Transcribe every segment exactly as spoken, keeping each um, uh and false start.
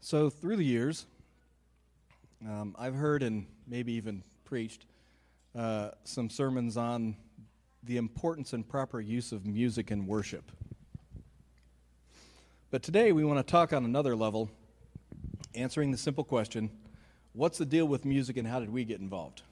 So through the years, um, I've heard and maybe even preached uh, some sermons on the importance and proper use of music in worship. But today we want to talk on another level, answering the simple question, what's the deal with music and how did we get involved?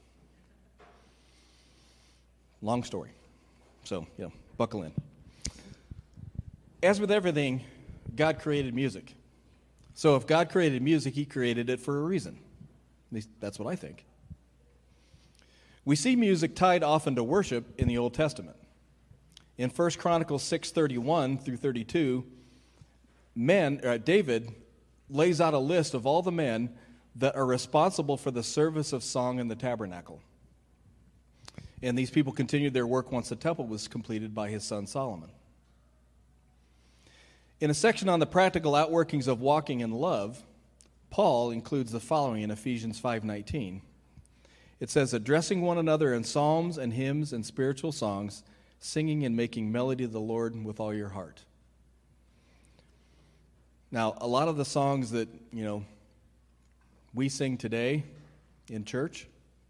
Long story. So, you know, buckle in. As with everything, God created music. So if God created music, he created it for a reason. At least that's what I think. We see music tied often to worship in the Old Testament. In First Chronicles six thirty-one through thirty-two, men, uh, David lays out a list of all the men that are responsible for the service of song in the tabernacle. And these people continued their work once the temple was completed by his son Solomon. In a section on the practical outworkings of walking in love, Paul includes the following in Ephesians five nineteen. It says, addressing one another in psalms and hymns and spiritual songs, singing and making melody to the Lord with all your heart. Now, a lot of the songs that, you know, we sing today in church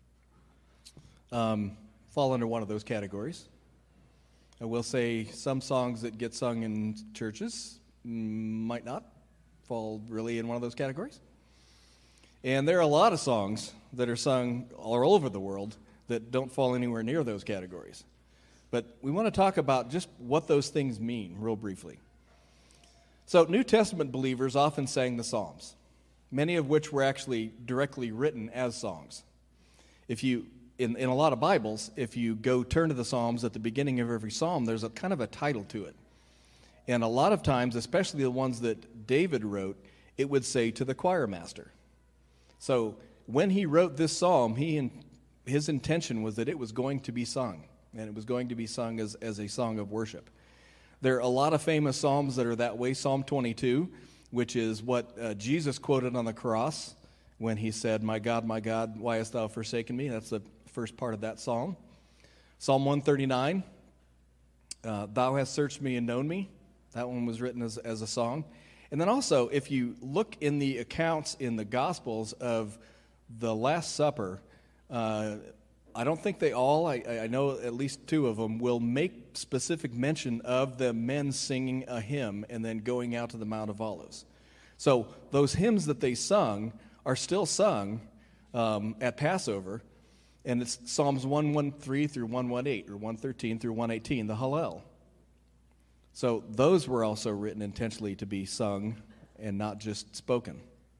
um, fall under one of those categories. I will say some songs that get sung in churches might not fall really in one of those categories. And there are a lot of songs that are sung all over the world that don't fall anywhere near those categories. But we want to talk about just what those things mean real briefly. So New Testament believers often sang the Psalms, many of which were actually directly written as songs. If you, in, in a lot of Bibles, if you go turn to the Psalms at the beginning of every Psalm, there's a kind of a title to it. And a lot of times, especially the ones that David wrote, it would say to the choir master. So when he wrote this psalm, he his intention was that it was going to be sung, and it was going to be sung as, as a song of worship. There are a lot of famous psalms that are that way. Psalm twenty-two, which is what uh, Jesus quoted on the cross when he said, my God, my God, why hast thou forsaken me? That's the first part of that psalm. Psalm one thirty-nine, uh, thou hast searched me and known me. That one was written as, as a song. And then also, if you look in the accounts in the Gospels of the Last Supper, uh, I don't think they all, I, I know at least two of them, will make specific mention of the men singing a hymn and then going out to the Mount of Olives. So those hymns that they sung are still sung um, at Passover, and it's Psalms one thirteen through one eighteen, or one thirteen through one eighteen, the Hallel. So those were also written intentionally to be sung and not just spoken.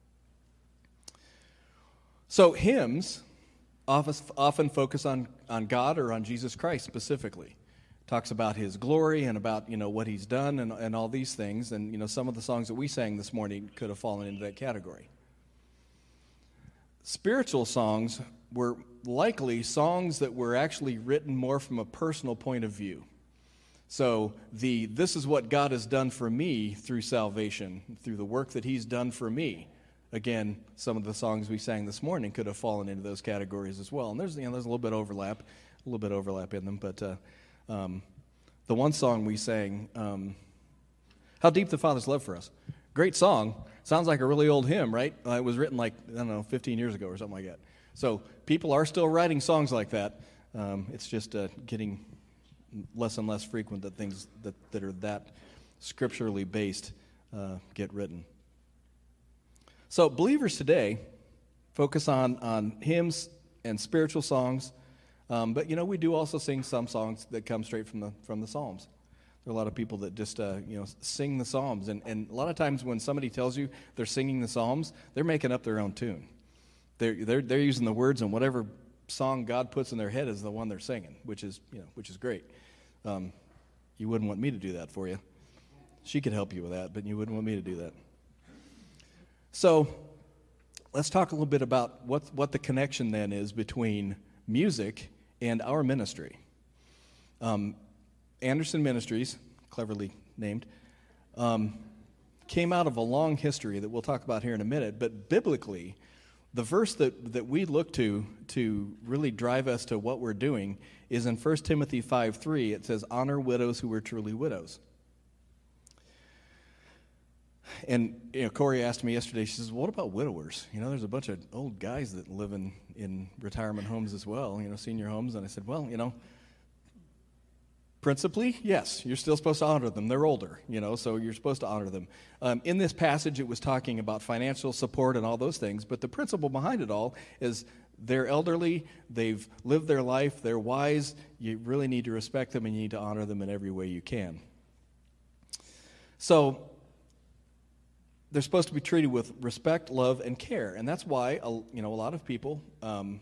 So hymns often, often focus on, on God or on Jesus Christ specifically. Talks about his glory and about, you know, what he's done and, and all these things. And, you know, some of the songs that we sang this morning could have fallen into that category. Spiritual songs were likely songs that were actually written more from a personal point of view. So the this is what God has done for me through salvation, through the work that he's done for me. Again, some of the songs we sang this morning could have fallen into those categories as well. And there's, you know, there's a little bit of overlap, a little bit of overlap in them. But uh, um, the one song we sang, um, How Deep the Father's Love for Us. Great song. Sounds like a really old hymn, right? Uh, it was written like, I don't know, fifteen years ago or something like that. So people are still writing songs like that. Um, it's just uh, getting less and less frequent that things that, that are that scripturally based uh, get written. So believers today focus on, on hymns and spiritual songs, um, but you know we do also sing some songs that come straight from the from the Psalms. There are a lot of people that just uh, you know sing the Psalms, and, and a lot of times when somebody tells you they're singing the Psalms, they're making up their own tune. They're they're they're using the words, and whatever song God puts in their head is the one they're singing, which is you know which is great. Um, you wouldn't want me to do that for you. She could help you with that, but you wouldn't want me to do that. So let's talk a little bit about what, what the connection then is between music and our ministry. Um, Anderson Ministries, cleverly named, um, came out of a long history that we'll talk about here in a minute, but biblically, the verse that, that we look to to really drive us to what we're doing is in First Timothy five three. It says, honor widows who are truly widows. And you know, Corey asked me yesterday, she says, what about widowers? You know, there's a bunch of old guys that live in, in retirement homes as well, you know, senior homes. And I said, well, you know, principally, yes, you're still supposed to honor them. They're older, you know, so you're supposed to honor them. Um, in this passage, it was talking about financial support and all those things, but the principle behind it all is they're elderly, they've lived their life, they're wise, you really need to respect them and you need to honor them in every way you can. So they're supposed to be treated with respect, love, and care, and that's why, you know, a lot of people um,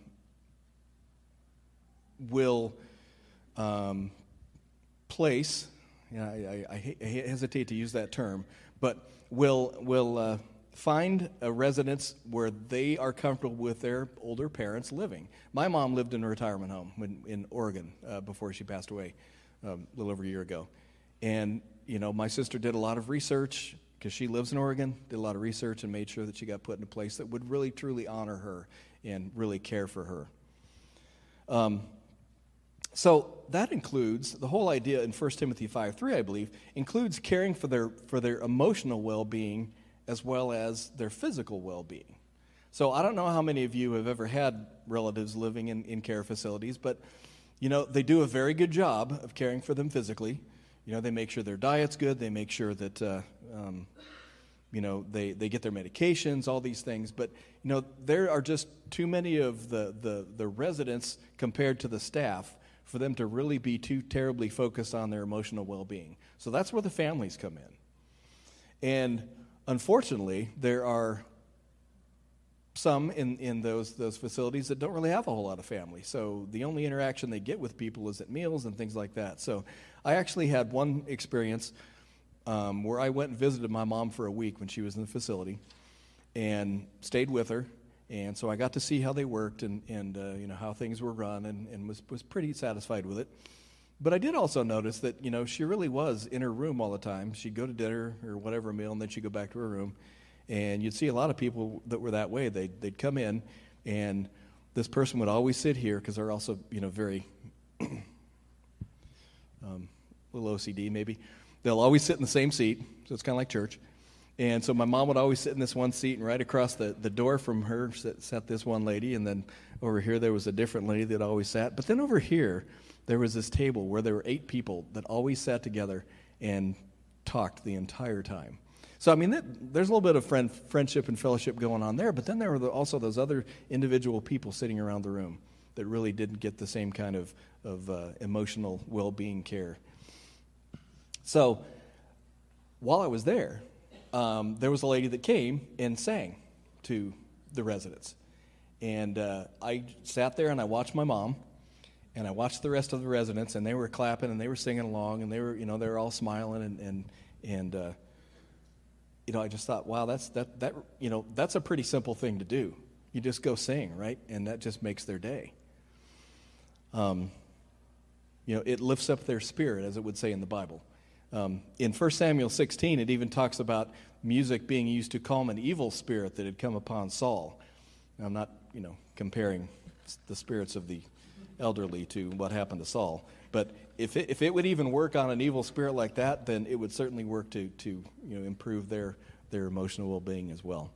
will um, place, you know, I, I, I hesitate to use that term, but will will uh, find a residence where they are comfortable with their older parents living. My mom lived in a retirement home in, in Oregon uh, before she passed away um, a little over a year ago. And, you know, my sister did a lot of research because she lives in Oregon, did a lot of research and made sure that she got put in a place that would really, truly honor her and really care for her. Um, so that includes, the whole idea in First Timothy five three, I believe, includes caring for their for their emotional well-being as well as their physical well-being. So I don't know how many of you have ever had relatives living in, in care facilities, but, you know, they do a very good job of caring for them physically. You know, they make sure their diet's good, they make sure that, uh, um, you know, they, they get their medications, all these things. But, you know, there are just too many of the, the, the residents compared to the staff for them to really be too terribly focused on their emotional well-being. So that's where the families come in. And unfortunately, there are some in, in those those facilities that don't really have a whole lot of family. So the only interaction they get with people is at meals and things like that. So I actually had one experience um, where I went and visited my mom for a week when she was in the facility and stayed with her. And so I got to see how they worked and, and uh, you know, how things were run and, and was, was pretty satisfied with it. But I did also notice that, you know, she really was in her room all the time. She'd go to dinner or whatever meal, and then she'd go back to her room. And you'd see a lot of people that were that way. They'd, they'd come in, and this person would always sit here because they're also, you know, very, um, a little O C D maybe. They'll always sit in the same seat, so it's kind of like church. And so my mom would always sit in this one seat, and right across the, the door from her sat, sat this one lady, and then over here there was a different lady that always sat. But then over here, there was this table where there were eight people that always sat together and talked the entire time. So, I mean, that, there's a little bit of friend, friendship and fellowship going on there, but then there were the, also those other individual people sitting around the room that really didn't get the same kind of, of uh, emotional well-being care. So, while I was there, um, there was a lady that came and sang to the residents. And uh, I sat there and I watched my mom, and I watched the rest of the residents, and they were clapping and they were singing along, and they were, you know, they were all smiling, and and and uh, you know, I just thought, wow, that's that that you know, that's a pretty simple thing to do. You just go sing, right, and that just makes their day. Um, you know, it lifts up their spirit, as it would say in the Bible. Um, in First Samuel sixteen, it even talks about music being used to calm an evil spirit that had come upon Saul. Now, I'm not, you know, comparing the spirits of the elderly to what happened to Saul, but if it, if it would even work on an evil spirit like that, then it would certainly work to to you know improve their their emotional well-being as well.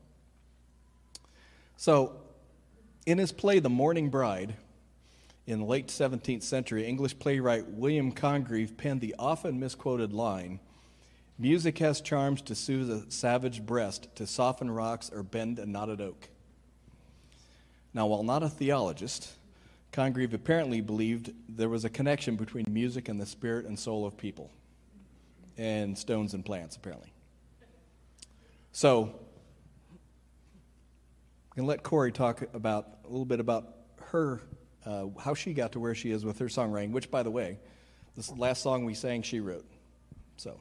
So, in his play *The Morning Bride*, in the late seventeenth century, English playwright William Congreve penned the often misquoted line, "Music has charms to soothe a savage breast, to soften rocks or bend a knotted oak." Now, while not a theologist, Congreve apparently believed there was a connection between music and the spirit and soul of people, and stones and plants, apparently. So, I'm going to let Corey talk about a little bit about her, uh, how she got to where she is with her songwriting, which, by the way, this last song we sang, she wrote. So.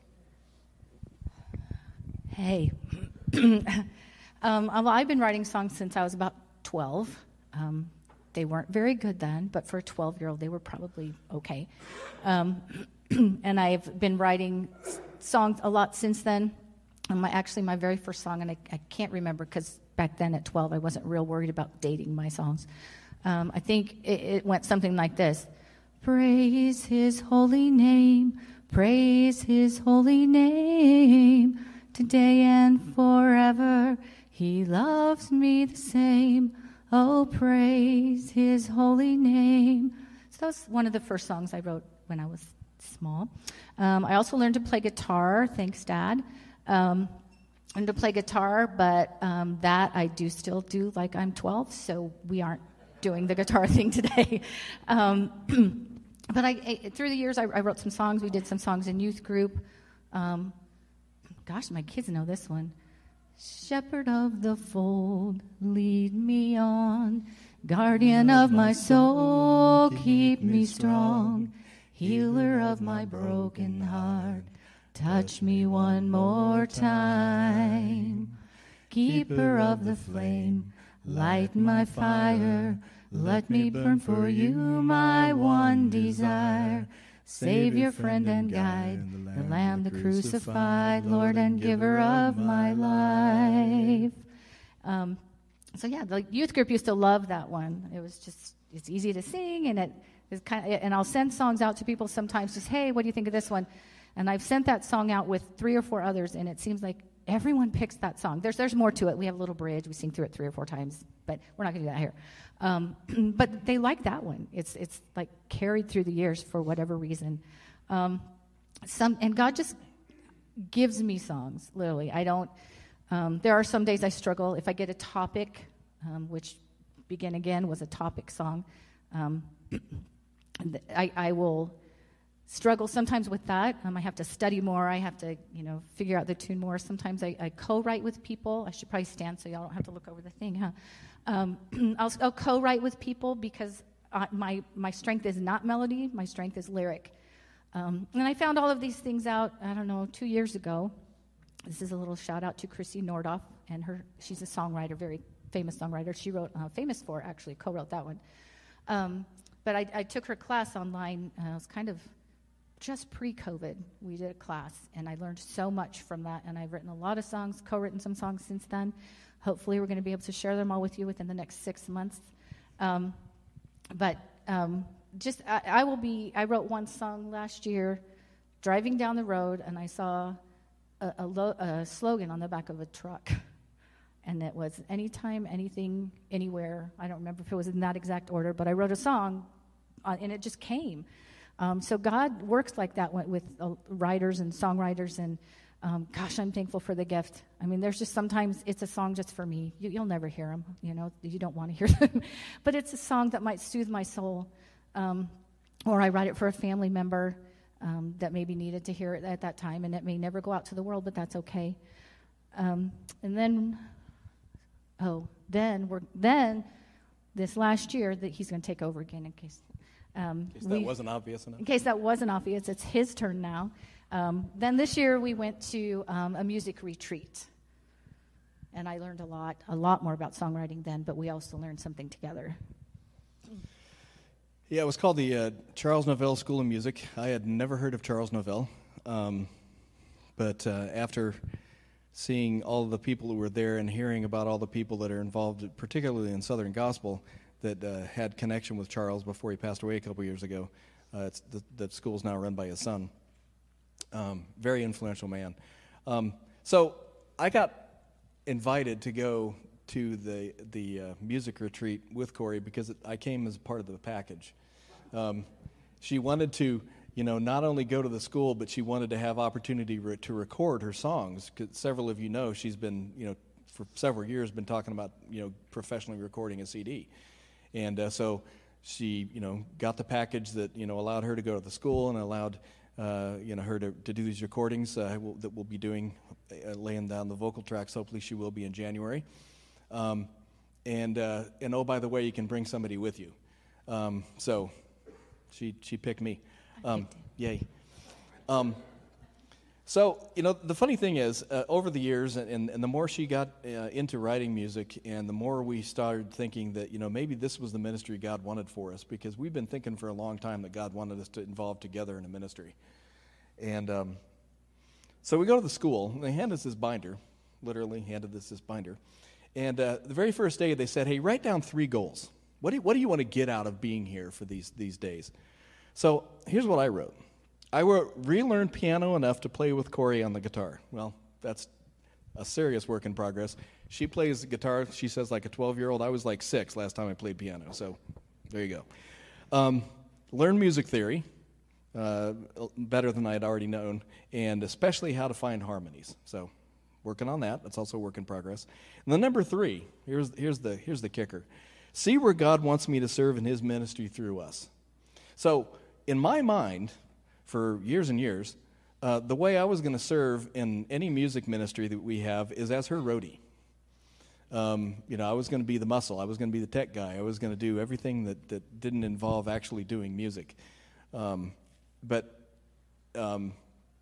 Hey. um, I've been writing songs since I was about twelve. Um, They weren't very good then, but for a twelve-year-old, they were probably okay. Um, and I've been writing songs a lot since then. And my, actually, my very first song, and I, I can't remember because back then at twelve, I wasn't real worried about dating my songs. Um, I think it, it went something like this. Praise his holy name, praise his holy name. today and forever. He loves me the same. Oh, praise his holy name. So that's one of the first songs I wrote when I was small. Um, I also learned to play guitar. Thanks, Dad. Um, I learned to play guitar, but um, that I do still do like I'm twelve, so we aren't doing the guitar thing today. Um, but I, I, through the years, I, I wrote some songs. We did some songs in youth group. Um, gosh, my kids know this one. Shepherd of the fold, lead me on. Guardian of my soul, keep me strong. Healer of my broken heart, touch me one more time. Keeper of the flame, light my fire. Let me burn for you, my one desire. Savior, friend, and guide, the Lamb, the crucified, Lord and giver of my life. Um, so yeah, the youth group used to love that one. It was just, it's easy to sing, and it is kind of, and I'll send songs out to people sometimes, just, hey, what do you think of this one? And I've sent that song out with three or four others, and it seems like everyone picks that song. There's there's more to it. We have a little bridge. We sing through it three or four times, but we're not going to do that here. Um, but they like that one. It's it's like carried through the years for whatever reason. Um, some and God just gives me songs. Literally, I don't. Um, there are some days I struggle if I get a topic, um, which Begin Again was a topic song. Um, I, I will struggle sometimes with that. Um, I have to study more. I have to, you know, figure out the tune more. Sometimes I, I co-write with people. I should probably stand so y'all don't have to look over the thing, huh? Um, I'll, I'll co-write with people because uh, my my strength is not melody. My strength is lyric. Um, and I found all of these things out, I don't know, two years ago. This is a little shout out to Chrissy Nordoff, and her. She's a songwriter, very famous songwriter. She wrote uh, Famous For, actually, co-wrote that one. Um, but I, I took her class online. Uh, it was kind of just pre-COVID. We did a class, and I learned so much from that, and I've written a lot of songs, co-written some songs since then. Hopefully we're going to be able to share them all with you within the next six months. Um, but um, just, I, I will be, I wrote one song last year, driving down the road, and I saw a, a, lo- a slogan on the back of a truck. And it was anytime, anything, anywhere. I don't remember if it was in that exact order, but I wrote a song, uh, and it just came. Um, so God works like that with, with uh, writers and songwriters, and um, gosh, I'm thankful for the gift. I mean, there's just sometimes it's a song just for me. You, you'll never hear them, you know. You don't want to hear them, but it's a song that might soothe my soul, um, or I write it for a family member um, that maybe needed to hear it at that time, and it may never go out to the world, but that's okay. Um, and then, oh, then we're then this last year that he's going to take over again in case. Um, in case that we, wasn't obvious enough. In case that wasn't obvious, it's his turn now. Um, then this year we went to um, a music retreat. And I learned a lot, a lot more about songwriting then, but we also learned something together. Yeah, it was called the uh, Charles Novell School of Music. I had never heard of Charles Novell. Um, but uh, after seeing all of the people who were there and hearing about all the people that are involved, particularly in Southern Gospel, that uh, had connection with Charles before he passed away a couple years ago. Uh, it's the, the school's now run by his son. Um, very influential man. Um, so I got invited to go to the the uh, music retreat with Corey because it, I came as part of the package. Um, she wanted to, you know, not only go to the school, but she wanted to have opportunity re- to record her songs. Because several of you know she's been, you know, for several years been talking about, you know, professionally recording a C D. And uh, so she, you know, got the package that, you know, allowed her to go to the school and allowed, uh, you know, her to, to do these recordings uh, we'll, that we'll be doing, uh, laying down the vocal tracks. Hopefully she will be in January. Um, and, uh, and oh, by the way, you can bring somebody with you. Um, so she she picked me. Um, yay. Um, So, you know, the funny thing is, uh, over the years, and, and the more she got uh, into writing music, and the more we started thinking that, you know, maybe this was the ministry God wanted for us, because we've been thinking for a long time that God wanted us to involve together in a ministry. And um, so we go to the school, and they hand us this binder, literally handed us this binder. And uh, the very first day, they said, hey, write down three goals. What do you, what do you want to get out of being here for these these days? So here's what I wrote. I wrote, relearn piano enough to play with Corey on the guitar. Well, that's a serious work in progress. She plays the guitar, she says, like a twelve-year-old. I was like six last time I played piano, so there you go. Um, learn music theory, uh, better than I had already known, and especially how to find harmonies. So working on that. That's also a work in progress. And then number three, here's, here's, the, here's the kicker. See where God wants me to serve in his ministry through us. So in my mind, for years and years, uh, the way I was going to serve in any music ministry that we have is as her roadie. Um, you know, I was going to be the muscle. I was going to be the tech guy. I was going to do everything that, that didn't involve actually doing music. Um, but um,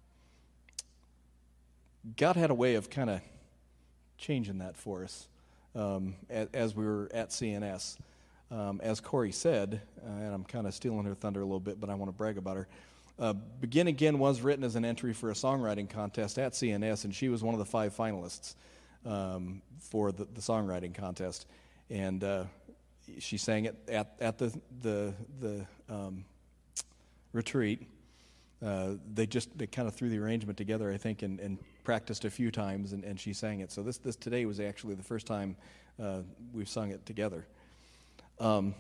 God had a way of kind of changing that for us um, as, as we were at C N S. Um, as Corey said, uh, and I'm kind of stealing her thunder a little bit, but I want to brag about her. Uh, Begin Again was written as an entry for a songwriting contest at C N S, and she was one of the five finalists um, for the, the songwriting contest. And uh, she sang it at, at the the, the um, retreat. Uh, they just they kind of threw the arrangement together, I think, and, and practiced a few times, and, and she sang it. So this this today was actually the first time uh, we've sung it together. Um,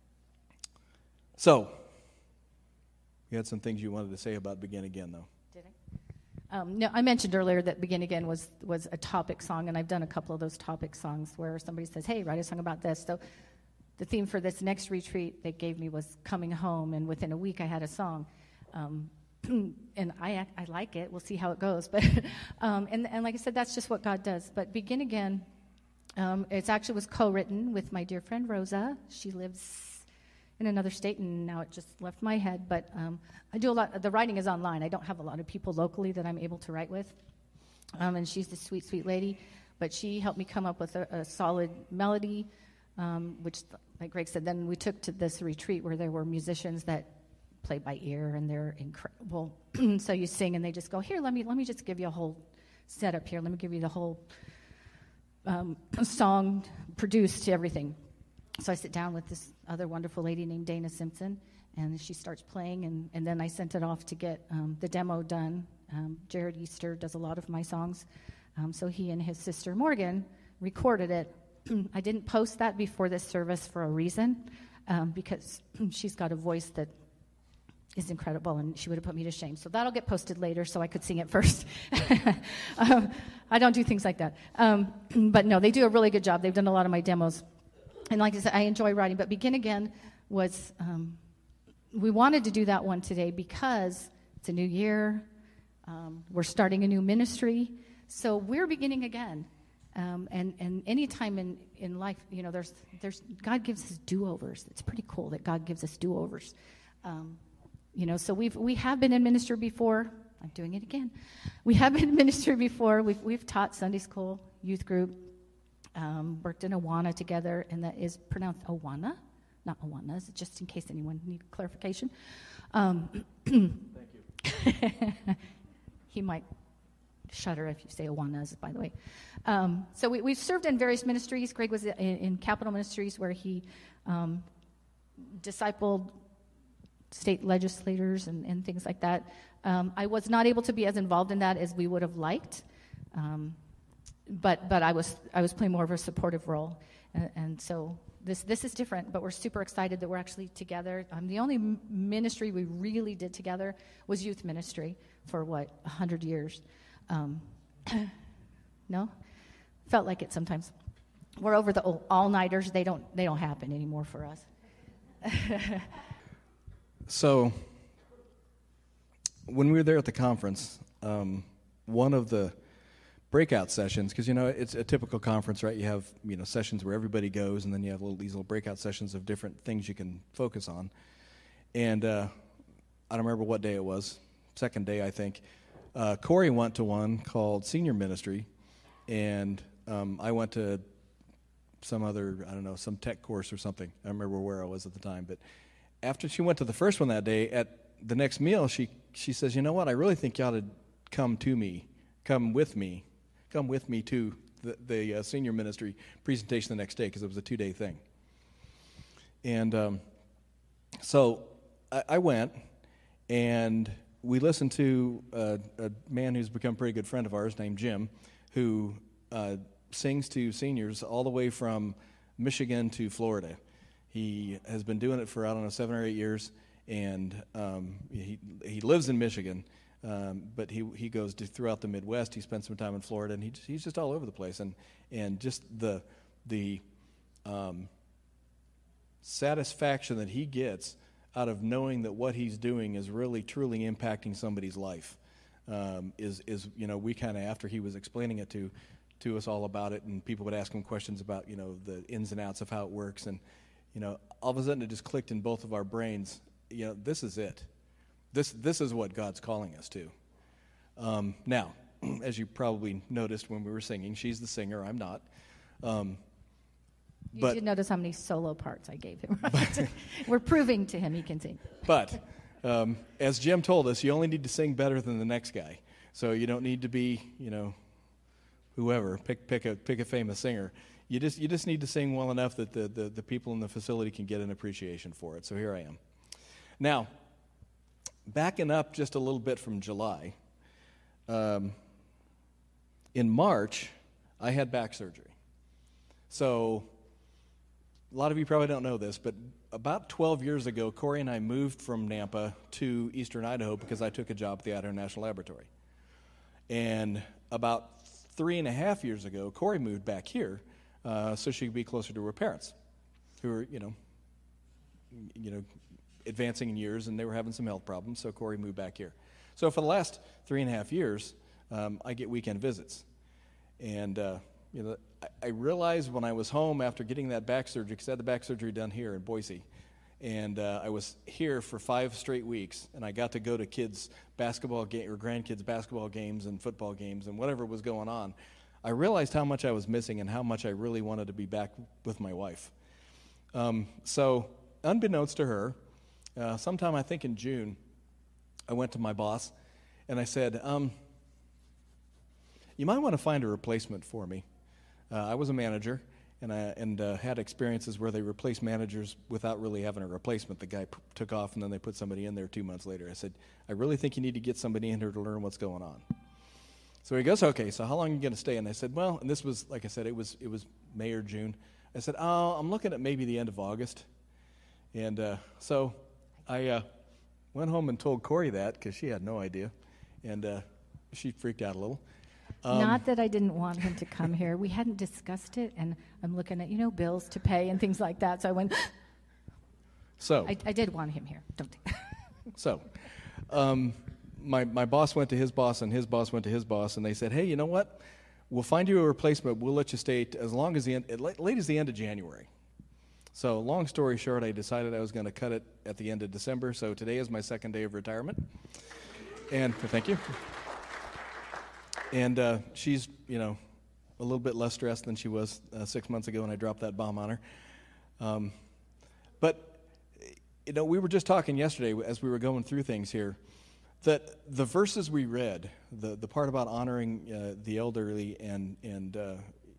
so, you had some things you wanted to say about Begin Again, though. Did I? Um, no, I mentioned earlier that Begin Again was, was a topic song, and I've done a couple of those topic songs where somebody says, hey, write a song about this. So the theme for this next retreat they gave me was Coming Home, and within a week I had a song. Um, and I I like it. We'll see how it goes. But um, and, and like I said, that's just what God does. But Begin Again, um, it actually was co-written with my dear friend Rosa. She lives in another state, and now it just left my head. But um, I do a lot. The writing is online. I don't have a lot of people locally that I'm able to write with. Um, and she's a sweet, sweet lady. But she helped me come up with a, a solid melody, um, which, like Greg said, then we took to this retreat where there were musicians that play by ear, and they're incredible. So you sing, and they just go, here, let me let me just give you a whole setup here. Let me give you the whole um, song produced to everything. So I sit down with this other wonderful lady named Dana Simpson, and she starts playing, and, and then I sent it off to get um, the demo done. Um, Jared Easter does a lot of my songs, um, so he and his sister Morgan recorded it. I didn't post that before this service for a reason, um, because she's got a voice that is incredible, and she would have put me to shame. So that'll get posted later so I could sing it first. um, I don't do things like that. Um, but no, they do a really good job. They've done a lot of my demos. And like I said, I enjoy writing. But Begin Again was, um, we wanted to do that one today because it's a new year. Um, we're starting a new ministry. So we're beginning again. Um, and, and any time in, in life, you know, there's, there's, God gives us do-overs. It's pretty cool that God gives us do-overs. Um, You know, so we've we have been in ministry before. I'm doing it again. We have been in ministry before. We've we've taught Sunday school, youth group, um, worked in Awana together, and that is pronounced Awana, not Awanas, just in case anyone needs clarification. Um, Thank you. He might shudder if you say Awanas, by the way. Um, so we, we've served in various ministries. Greg was in, in Capital Ministries, where he um, discipled state legislators and, and things like that. Um, I was not able to be as involved in that as we would have liked, um, but but I was I was playing more of a supportive role, and, and so this this is different. But we're super excited that we're actually together. Um, the only m- ministry we really did together was youth ministry for what a hundred years. Um, no, felt like it sometimes. We're over the all-nighters. They don't they don't happen anymore for us. So, when we were there at the conference, um, one of the breakout sessions, because, you know, it's a typical conference, right? You have, you know, sessions where everybody goes, and then you have little, these little breakout sessions of different things you can focus on. And uh, I don't remember what day it was, second day, I think. Uh, Corey went to one called Senior Ministry, and um, I went to some other, I don't know, some tech course or something. I don't remember where I was at the time, but after she went to the first one that day, at the next meal, she she says, you know what, I really think you ought to come to me, come with me, come with me to the, the uh, senior ministry presentation the next day, because it was a two-day thing. And um, so I, I went, and we listened to a, a man who's become a pretty good friend of ours named Jim, who uh, sings to seniors all the way from Michigan to Florida. He has been doing it for, I don't know, seven or eight years, and um, he he lives in Michigan, um, but he he goes to, throughout the Midwest. He spends some time in Florida, and he just, he's just all over the place. And and just the the um, satisfaction that he gets out of knowing that what he's doing is really truly impacting somebody's life um, is is you know we kind of, after he was explaining it to to us all about it, and people would ask him questions about you know the ins and outs of how it works, and you know all of a sudden it just clicked in both of our brains. You know, this is it. This this is what God's calling us to. Um, now, as you probably noticed when we were singing, she's the singer, I'm not. Um, You but, did notice how many solo parts I gave him, right? We're proving to him he can sing. But um, as Jim told us, you only need to sing better than the next guy. So you don't need to be, you know, whoever. Pick pick a pick a famous singer. You just you just need to sing well enough that the, the, the people in the facility can get an appreciation for it. So here I am. Now, backing up just a little bit from July, um, in March, I had back surgery. So a lot of you probably don't know this, but about twelve years ago, Corey and I moved from Nampa to eastern Idaho because I took a job at the Idaho National Laboratory. And about three and a half years ago, Corey moved back here uh, so she could be closer to her parents, who were, you know, you know, advancing in years, and they were having some health problems, so Corey moved back here. So for the last three and a half years, um, I get weekend visits. And, uh, you know, I, I realized when I was home after getting that back surgery, because I had the back surgery done here in Boise, and uh, I was here for five straight weeks, and I got to go to kids' basketball game or grandkids' basketball games and football games and whatever was going on. I realized how much I was missing and how much I really wanted to be back with my wife. Um, so, unbeknownst to her, uh, sometime I think in June, I went to my boss and I said, um, "You might want to find a replacement for me." Uh, I was a manager, and I and uh, had experiences where they replaced managers without really having a replacement. The guy p- took off, and then they put somebody in there two months later. I said, "I really think you need to get somebody in here to learn what's going on." So he goes, "Okay, so how long are you going to stay?" And I said, "Well," and this was, like I said, it was it was May or June. I said, "Oh, I'm looking at maybe the end of August." And uh, so I uh, went home and told Corey that, because she had no idea, and uh, she freaked out a little. Um, Not that I didn't want him to come here. We hadn't discussed it, and I'm looking at, you know, bills to pay and things like that. So I went, so I, I did want him here. Don't think. So um, my, my boss went to his boss, and his boss went to his boss, and they said, "Hey, you know what? We'll find you a replacement. We'll let you stay t- as long as the end, at late, late as the end of January." So long story short, I decided I was going to cut it at the end of December. So today is my second day of retirement. And thank you. And uh, she's, you know, a little bit less stressed than she was uh, six months ago when I dropped that bomb on her. Um, but, you know, we were just talking yesterday as we were going through things here, that the verses we read, the, the part about honoring uh, the elderly and, and uh,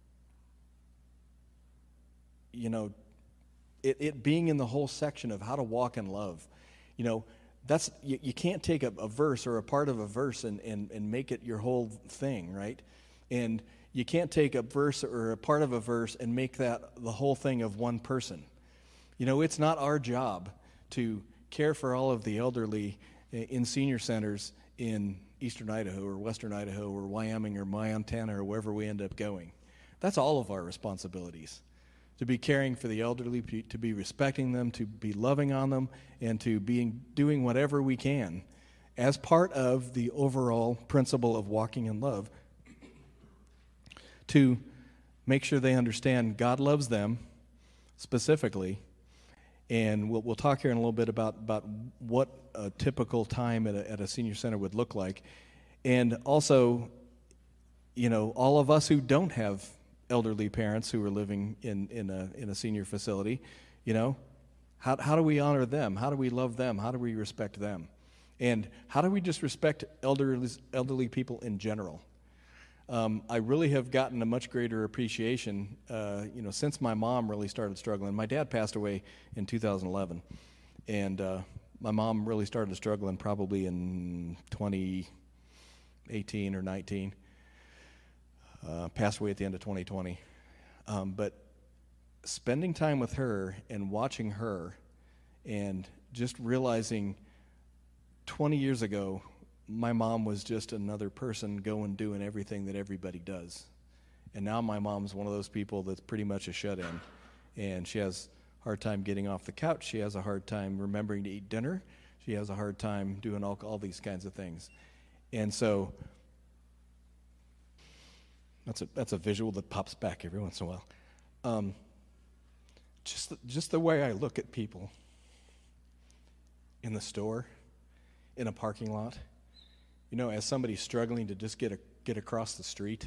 you know, it, it being in the whole section of how to walk in love, you know, That's you, you can't take a, a verse or a part of a verse and, and, and make it your whole thing, right? And you can't take a verse or a part of a verse and make that the whole thing of one person. You know, it's not our job to care for all of the elderly in senior centers in eastern Idaho or western Idaho or Wyoming or Montana or wherever we end up going. That's all of our responsibilities. To be caring for the elderly, to be respecting them, to be loving on them, and to be doing whatever we can as part of the overall principle of walking in love to make sure they understand God loves them specifically. And we'll, we'll talk here in a little bit about, about what a typical time at a, at a senior center would look like. And also, you know, all of us who don't have elderly parents who are living in, in a in a senior facility, you know, how how do we honor them? How do we love them? How do we respect them? And how do we just respect elderly elderly people in general? Um, I really have gotten a much greater appreciation, uh, you know, since my mom really started struggling. My dad passed away in two thousand eleven, and uh, my mom really started struggling probably in twenty eighteen or nineteen. uh, passed away at the end of twenty twenty. Um, but spending time with her and watching her and just realizing twenty years ago, my mom was just another person going doing everything that everybody does. And now my mom's one of those people that's pretty much a shut-in. And she has a hard time getting off the couch. She has a hard time remembering to eat dinner. She has a hard time doing all, all these kinds of things. And so that's a, that's a visual that pops back every once in a while. Um, just, the, just the way I look at people in the store, in a parking lot, you know, as somebody struggling to just get a, get across the street.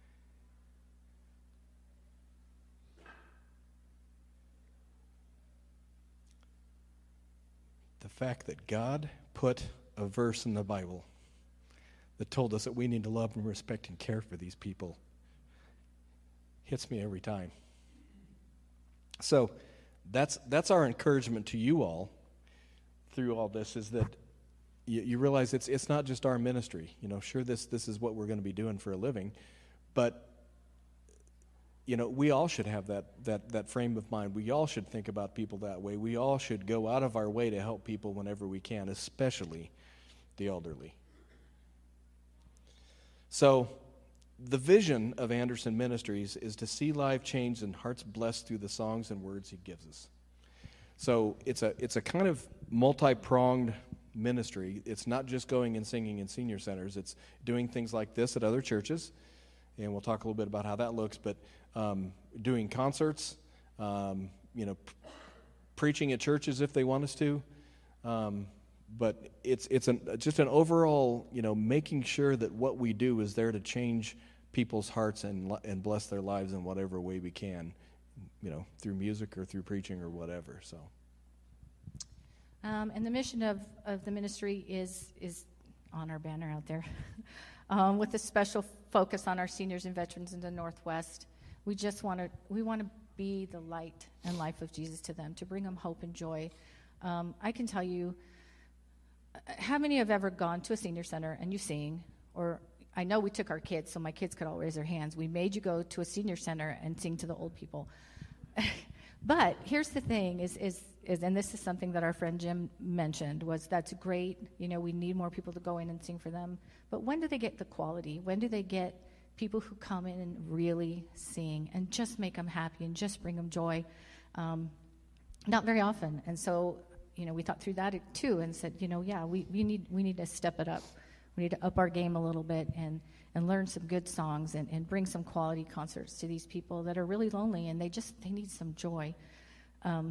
The fact that God put a verse in the Bible that told us that we need to love and respect and care for these people hits me every time. So that's that's our encouragement to you all through all this, is that you, you realize it's it's not just our ministry. You know, sure, this this is what we're going to be doing for a living, but you know, we all should have that that that frame of mind. We all should think about people that way. We all should go out of our way to help people whenever we can, especially the elderly. So the vision of Anderson Ministries is to see lives changed and hearts blessed through the songs and words he gives us. So it's a it's a kind of multi-pronged ministry. It's not just going and singing in senior centers. It's doing things like this at other churches, and we'll talk a little bit about how that looks, but um, doing concerts, um, you know, p- preaching at churches if they want us to, um, but it's it's an, just an overall, you know, making sure that what we do is there to change people's hearts and and bless their lives in whatever way we can, you know, through music or through preaching or whatever. So, um, and the mission of, of the ministry is is on our banner out there, um, with a special focus on our seniors and veterans in the Northwest. We just want to we want to be the light and life of Jesus to them, to bring them hope and joy. Um, I can tell you, how many have ever gone to a senior center and you sing, or I know we took our kids, so my kids could all raise their hands. We made you go to a senior center and sing to the old people. But here's the thing, is, is, is, and this is something that our friend Jim mentioned, was that's great. You know, we need more people to go in and sing for them. But when do they get the quality? When do they get people who come in and really sing and just make them happy and just bring them joy? Um, not very often. And so, you know, we thought through that too and said, you know, yeah, we, we need we need to step it up. We need to up our game a little bit and, and learn some good songs and, and bring some quality concerts to these people that are really lonely and they just they need some joy. Um,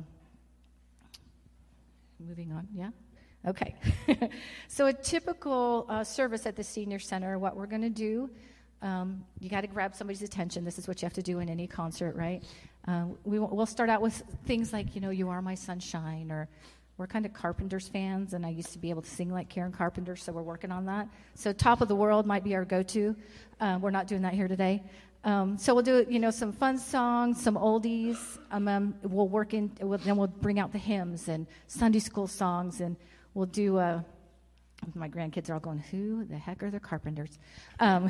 moving on, yeah? Okay. So a typical uh, service at the senior center, what we're going to do, um, you got to grab somebody's attention. This is what you have to do in any concert, right? Uh, we, we'll start out with things like, you know, You Are My Sunshine, or we're kind of Carpenters fans, and I used to be able to sing like Karen Carpenter, so we're working on that. So Top of the World might be our go-to. Uh, we're not doing that here today. Um, so we'll do, you know, some fun songs, some oldies. Um, um, we'll work in, we'll, then we'll bring out the hymns and Sunday school songs, and we'll do, uh, my grandkids are all going, who the heck are the Carpenters? Um,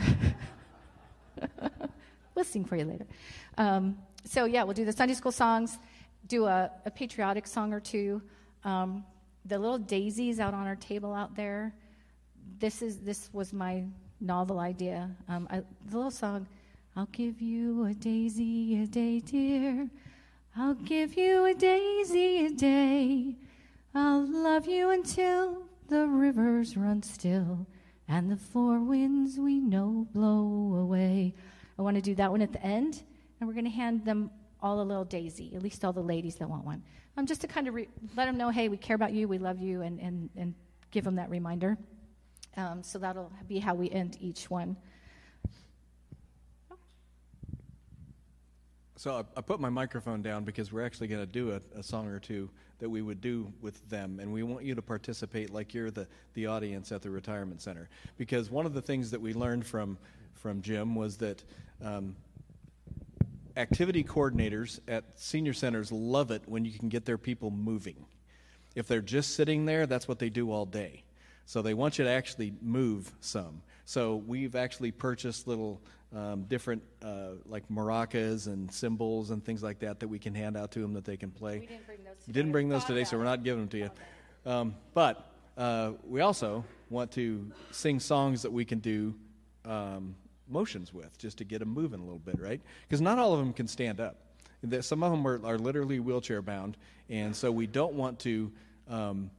we'll sing for you later. Um, so, yeah, we'll do the Sunday school songs, do a, a patriotic song or two. Um, the little daisies out on our table out there, this is this was my novel idea. Um, I, the little song, I'll give you a daisy a day, dear. I'll give you a daisy a day. I'll love you until the rivers run still and the four winds we know blow away. I want to do that one at the end, and we're going to hand them all a little daisy, at least all the ladies that want one. Um, just to kind of re- let them know, hey, we care about you, we love you, and, and, and give them that reminder. Um, so that'll be how we end each one. So I, I put my microphone down because we're actually going to do a, a song or two that we would do with them, and we want you to participate like you're the, the audience at the retirement center. Because one of the things that we learned from, from Jim was that um, activity coordinators at senior centers love it when you can get their people moving. If they're just sitting there, that's what they do all day. So they want you to actually move some. So we've actually purchased little um, different uh, like maracas and cymbals and things like that that we can hand out to them that they can play. We didn't bring those today. You didn't bring those Thought today, about so we're it. not giving them to you. Um, but uh, we also want to sing songs that we can do um, motions with, just to get them moving a little bit, right? Because not all of them can stand up. There- Some of them are, are literally wheelchair bound, and so we don't want to um,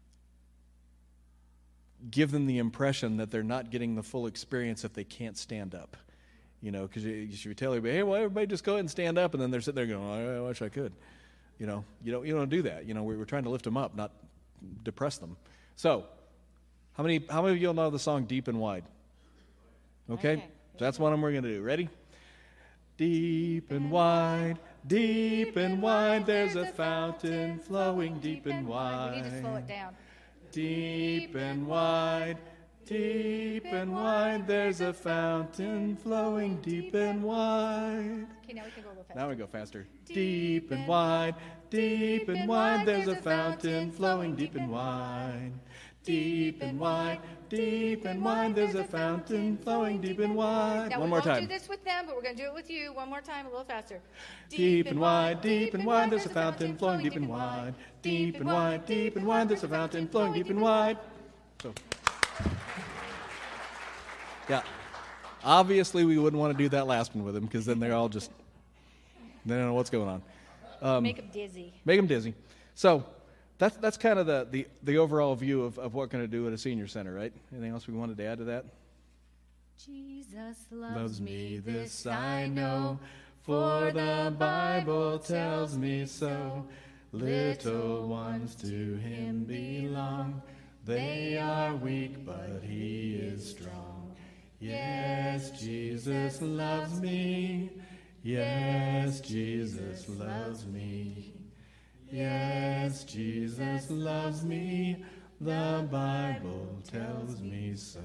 give them the impression that they're not getting the full experience if they can't stand up. You know, because you, you should tell everybody, hey, well, everybody just go ahead and stand up, and then they're sitting there going, oh, I wish I could. You know, you don't you don't do that. You know, we're, we're trying to lift them up, not depress them. So, how many how many of you'll know the song "Deep and Wide"? Okay, Okay. so that's one of them we're going to do. Ready? Deep and wide, deep and wide, there's a fountain flowing deep and wide. We need to slow it down. Deep and wide, deep and wide, there's a fountain flowing deep and wide. Okay, now we can go a little faster. Now we go faster. Deep and wide, deep and wide, there's a fountain flowing deep and wide. Deep and wide, deep and wide, there's a fountain flowing deep and wide. Now, One we more won't time. do this with them, but we're going to do it with you. One more time, a little faster. Deep and wide, deep and wide, there's a fountain flowing deep and wide. Deep and wide, deep and wide, there's a fountain flowing deep and wide. So, yeah. Obviously, we wouldn't want to do that last one with them because then they're all just, they don't know what's going on. Make them dizzy. Make them dizzy. So, that's that's kind of the, the, the overall view of, of what we're going to do at a senior center, right? Anything else we wanted to add to that? Jesus loves, Loves me, me, this I know, for the Bible tells me so. Little ones to him belong. They are weak, but he is strong. Yes, Jesus loves me. Yes, Jesus loves me. Yes, Jesus loves me. The Bible tells me so.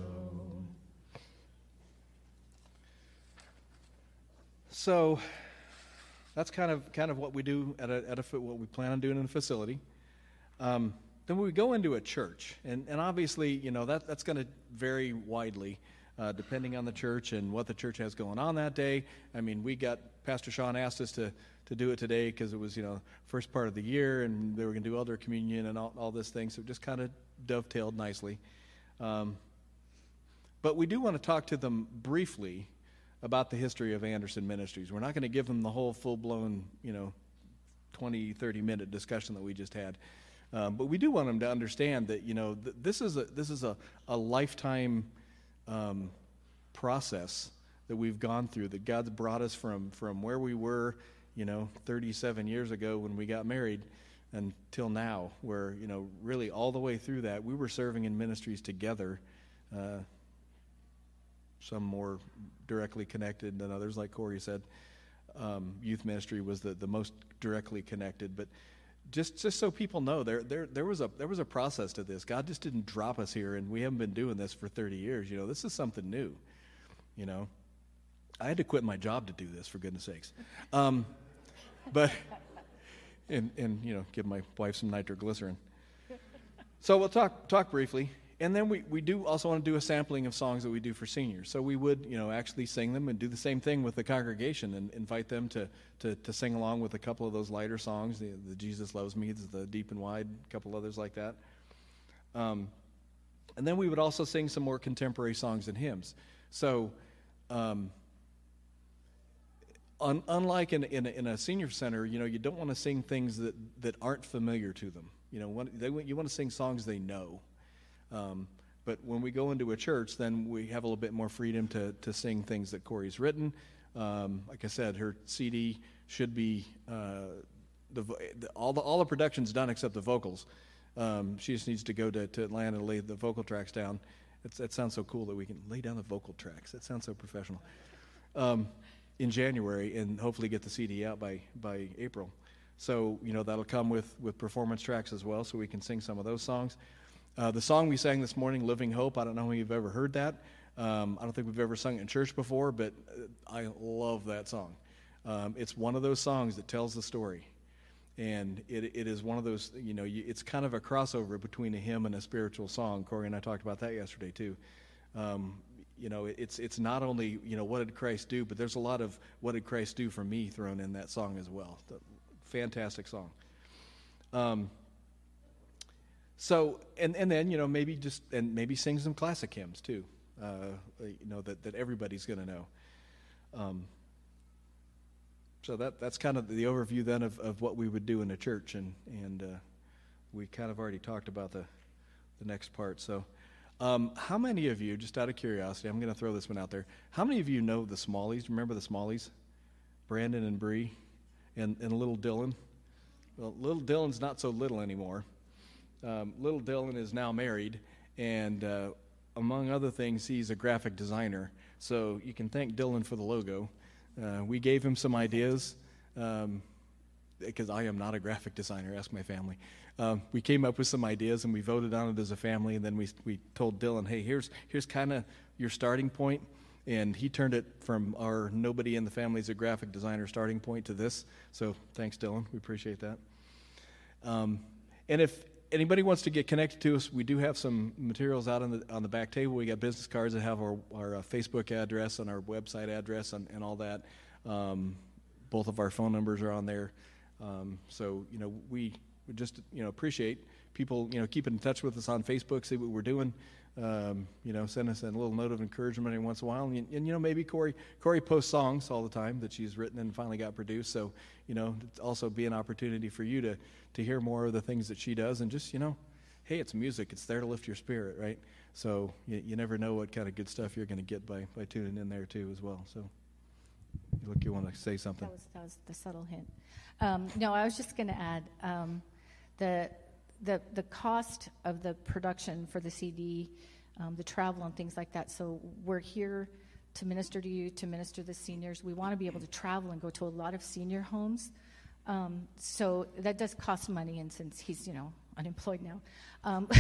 So that's kind of kind of what we do at a, at a fa- what we plan on doing in a facility. Um, then we go into a church, and, and obviously, you know, that that's going to vary widely uh, depending on the church and what the church has going on that day. I mean, we got Pastor Sean asked us to to do it today because it was, you know, first part of the year, and they were going to do elder communion and all, all this thing, so it just kind of dovetailed nicely. Um, but we do want to talk to them briefly about the history of Anderson Ministries. We're not going to give them the whole full-blown, you know, twenty, thirty-minute discussion that we just had. Um, but we do want them to understand that, you know, th- this is a this is a, a lifetime um, process that we've gone through, that God's brought us from, from where we were, you know, thirty-seven years ago when we got married until now, where, you know, really all the way through that, we were serving in ministries together, uh, some more directly connected than others, like Corey said. Um, youth ministry was the, the most directly connected, but just just so people know, there there there was a there was a process to this. God just didn't drop us here, and we haven't been doing this for thirty years. You know, this is something new. You know, I had to quit my job to do this, for goodness sakes. Um, but and and you know, give my wife some nitroglycerin. So we'll talk talk briefly. And then we, we do also want to do a sampling of songs that we do for seniors. So we would, you know, actually sing them and do the same thing with the congregation and invite them to, to, to sing along with a couple of those lighter songs, the, the Jesus Loves Me, the Deep and Wide, a couple others like that. Um, and then we would also sing some more contemporary songs and hymns. So um, un, unlike in, in, a, in a senior center, you know, you don't want to sing things that, that aren't familiar to them. You know, when, they, you want to sing songs they know. Um, but when we go into a church, then we have a little bit more freedom to, to sing things that Corey's written. Um, like I said, her C D should be uh, the, the all the all the production's done except the vocals. Um, she just needs to go to, to Atlanta and lay the vocal tracks down. It's, that sounds so cool that we can lay down the vocal tracks. That sounds so professional. Um, in January, and hopefully get the C D out by by April. So you know that'll come with with performance tracks as well, so we can sing some of those songs. Uh, the song we sang this morning, Living Hope, I don't know if you've ever heard that. Um, I don't think we've ever sung it in church before, but I love that song. Um, it's one of those songs that tells the story. And it it is one of those, you know, you, it's kind of a crossover between a hymn and a spiritual song. Corey and I talked about that yesterday, too. Um, you know, it's it's not only, you know, what did Christ do, but there's a lot of what did Christ do for me thrown in that song as well. The, fantastic song. Um, so, and, and then, you know, maybe just, and maybe sing some classic hymns too, uh, you know, that, that everybody's going to know. Um, so that that's kind of the overview then of, of what we would do in a church, and, and uh, we kind of already talked about the, the next part. So um, how many of you, just out of curiosity, I'm going to throw this one out there, how many of you know the Smalleys? Remember the Smalleys? Brandon and Bree and, and little Dylan? Well, little Dylan's not so little anymore. Um, little Dylan is now married, and uh, among other things, he's a graphic designer. So you can thank Dylan for the logo. Uh, we gave him some ideas, um, because I am not a graphic designer, ask my family. Um, we came up with some ideas, and we voted on it as a family, and then we we told Dylan, hey, here's here's kind of your starting point. And he turned it from our nobody in the family is a graphic designer starting point to this. So thanks, Dylan. We appreciate that. Um, and if anybody wants to get connected to us, we do have some materials out on the on the back table. We got business cards that have our, our uh, Facebook address and our website address and, and all that. Um, both of our phone numbers are on there. Um, so, you know, we would just, you know, appreciate people, you know, keeping in touch with us on Facebook, see what we're doing. Um, you know, send us a little note of encouragement every once in a while. And, and, you know, maybe Corey Corey posts songs all the time that she's written and finally got produced. So, you know, it's also be an opportunity for you to, to hear more of the things that she does. And just, you know, hey, it's music. It's there to lift your spirit, right? So you, you never know what kind of good stuff you're going to get by, by tuning in there, too, as well. So, look, you want to say something? That was, that was the subtle hint. Um, no, I was just going to add um, the... The the cost of the production for the C D, um, the travel and things like that. So we're here to minister to you, to minister to the seniors. We want to be able to travel and go to a lot of senior homes. Um, so that does cost money, and since he's, you know, unemployed now, um,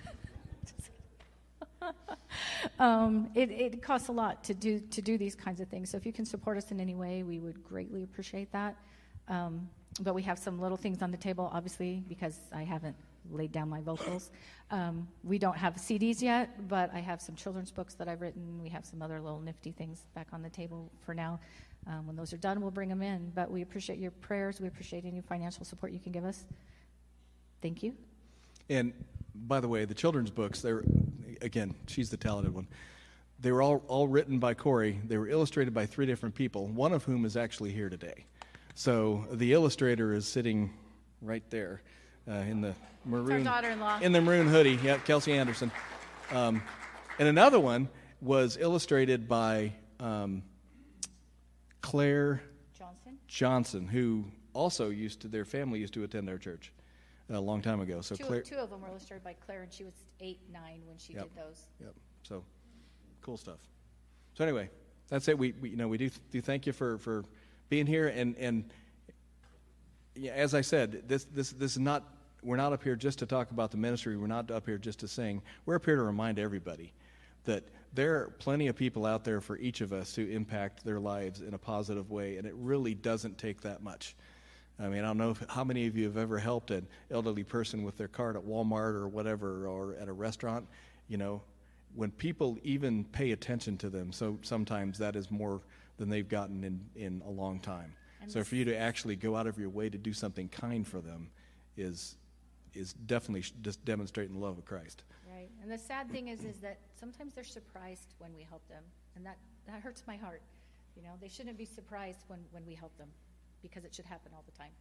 um, it, it costs a lot to do to do these kinds of things. So if you can support us in any way, we would greatly appreciate that. Um, but we have some little things on the table, obviously, because I haven't laid down my vocals. Um, we don't have C Ds yet, but I have some children's books that I've written. We have some other little nifty things back on the table for now. Um, when those are done, we'll bring them in. But we appreciate your prayers. We appreciate any financial support you can give us. Thank you. And by the way, the children's books, they're, again, she's the talented one. They were all, all written by Corey. They were illustrated by three different people, one of whom is actually here today. So the illustrator is sitting right there. Uh, in the maroon, it's our daughter-in-law. In the maroon hoodie, yeah, Kelsey Anderson. Um, and another one was illustrated by um, Claire Johnson. Johnson, who also used to, their family used to attend our church a long time ago. So two, Claire, two of them were illustrated by Claire, and she was eight, nine when she yep, did those. Yep. So cool stuff. So anyway, that's it. We, we you know we do do thank you for, for being here, and and. Yeah, as I said, this this this is not. We're not up here just to talk about the ministry. We're not up here just to sing. We're up here to remind everybody that there are plenty of people out there for each of us to impact their lives in a positive way, and it really doesn't take that much. I mean, I don't know if, how many of you have ever helped an elderly person with their cart at Walmart or whatever, or at a restaurant. You know, when people even pay attention to them, so sometimes that is more than they've gotten in, in a long time. And so for you to actually go out of your way to do something kind for them is is definitely just demonstrating the love of Christ. Right. And the sad thing is is that sometimes they're surprised when we help them. And that, that hurts my heart. You know, they shouldn't be surprised when, when we help them, because it should happen all the time.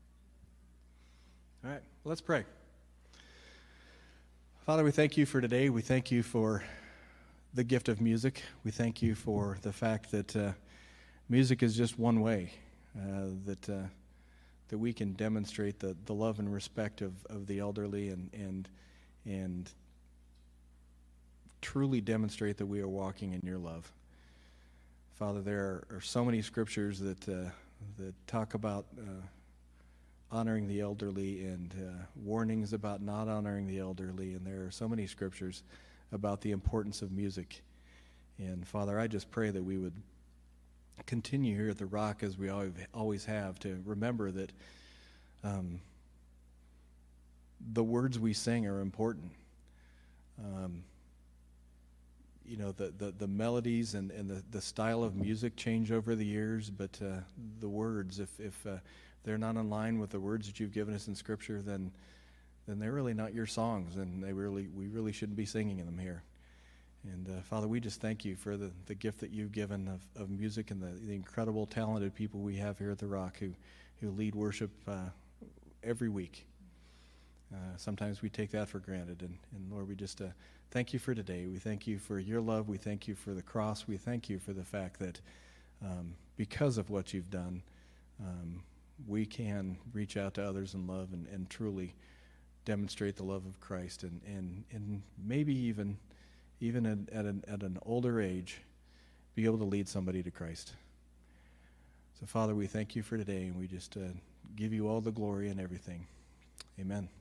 All right. Well, let's pray. Father, we thank you for today. We thank you for the gift of music. We thank you for the fact that uh, music is just one way. Uh, that uh, that we can demonstrate the, the love and respect of, of the elderly, and and and truly demonstrate that we are walking in your love. Father, there are, are so many scriptures that uh, that talk about uh, honoring the elderly, and uh, warnings about not honoring the elderly, and there are so many scriptures about the importance of music. And Father, I just pray that we would continue here at the Rock, as we always have, to remember that um, the words we sing are important. Um, you know, the, the, the melodies and, and the, the style of music change over the years, but uh, the words, if, if uh, they're not in line with the words that you've given us in Scripture, then then they're really not your songs, and they really we really shouldn't be singing them here. And uh, Father, we just thank you for the, the gift that you've given of, of music and the, the incredible, talented people we have here at The Rock who, who lead worship uh, every week. Uh, sometimes we take that for granted, and, and Lord, we just uh, thank you for today. We thank you for your love. We thank you for the cross. We thank you for the fact that um, because of what you've done, um, we can reach out to others in love and, and truly demonstrate the love of Christ, and, and, and maybe even even at, at, an, at an older age, be able to lead somebody to Christ. So, Father, we thank you for today, and we just uh, give you all the glory and everything. Amen.